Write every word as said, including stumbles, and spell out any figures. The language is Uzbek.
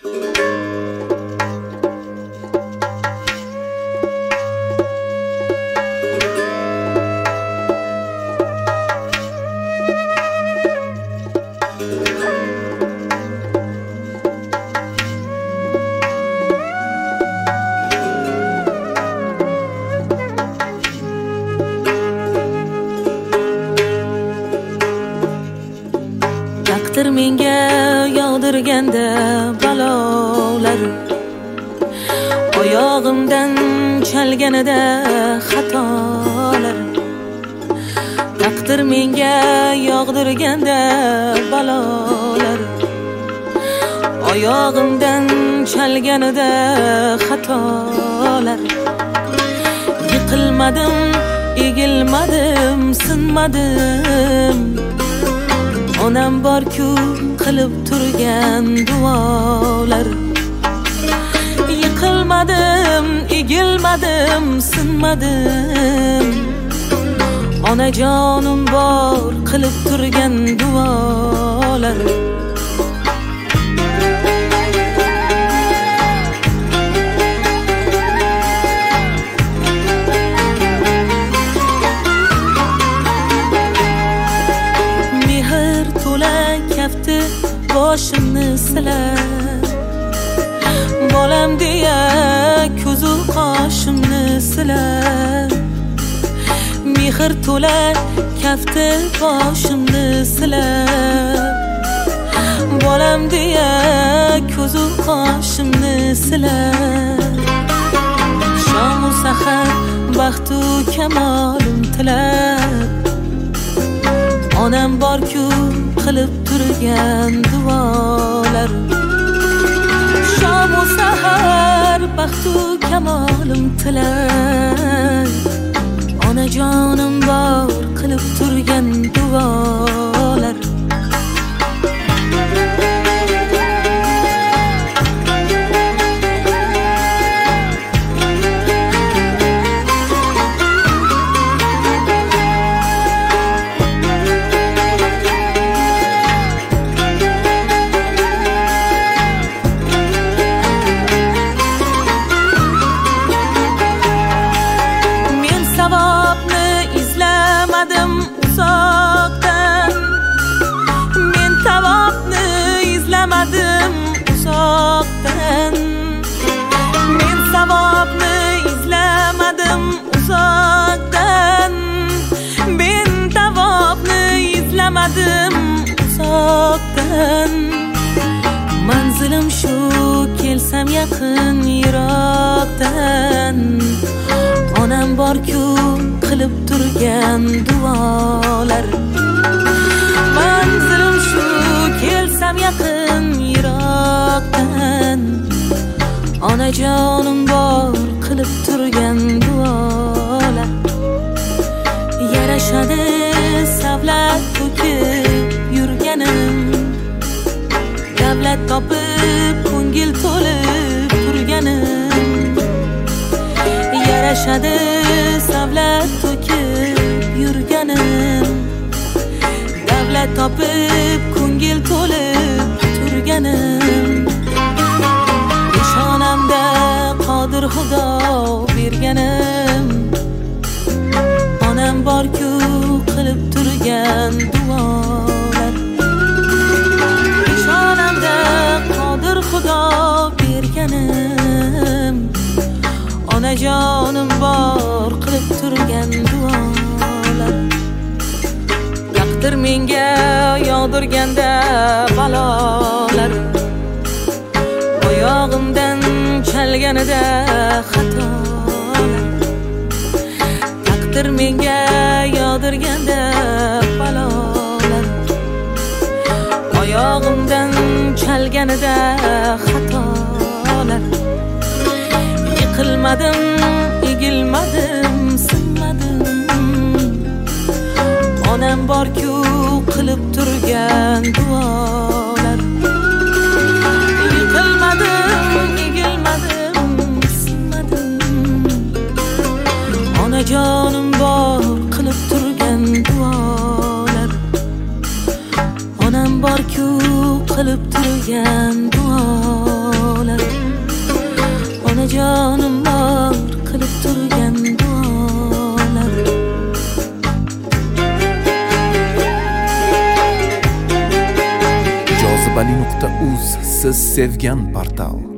Taqdir menga yog'dirganda balolar, oyog'imdan chalganida xatolar. Taqdir menga yog'dirganda balolar, oyog'imdan chalganida xatolar. Yiqilmadim, egilmadim, sinmadim. Onam bor-ku qilib turgan duolar. Yiqilmadim, egilmadim, sinmadim. Onajonim bor qilib turgan duolar. Boshimni silar, bolam deya ko'zu qoshimni silar. Mehr to'la kafti boshimni silar, bolam deya ko'zu qoshimni silar. Shom-u sahar baxtu kamolim tilab, onam bor-ku qilib turgan duolar. Shom-u sahar baxtu kamolim tilab, onajonim bor qilib turgan duolar. Uzoqdan men savobni izlamadim, uzoqdan men savobni izlamadim, uzoqdan. Manzilim shu, kelsam yaqin yiroqdan. Onam bor-ku qilib turgan duolar. Manzilim shu, kelsam yaqin yiroqdan. Onajonim bor qilib turgan duolar. Yarashadi savlat to'kib yurganim, davlat topib ko'ngil to'lib turganim. Yarashadi savlat to'kib yurganim, davlat topib ko'ngil to'lib turganim. Peshonamda qodir Xudo berganim, onam bor-ku qilib turgan duolar. Peshonamda qodir Xudo berganim, onajonim bor qilib turgan duolar. Taqdir menga yog'dirganda balolar, oyog'imdan chalganida xatolar. Taqdir menga yog'dirganda balolar, oyog'imdan chalganida xatolar. Yiqilmadim, egilmadim, sinmadim. Onam bor-ku qilib turgan duolar. Yiqilmadim, egilmadim, sinmadim. Onajonim bor qilib turgan duolar. Onam bor-ku qilib turgan duolar. vali nuqta uz siz sevgan portal.